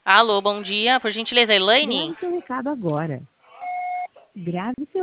Alô, bom dia. Por gentileza, Grave Elaine? seu recado agora. Grave seu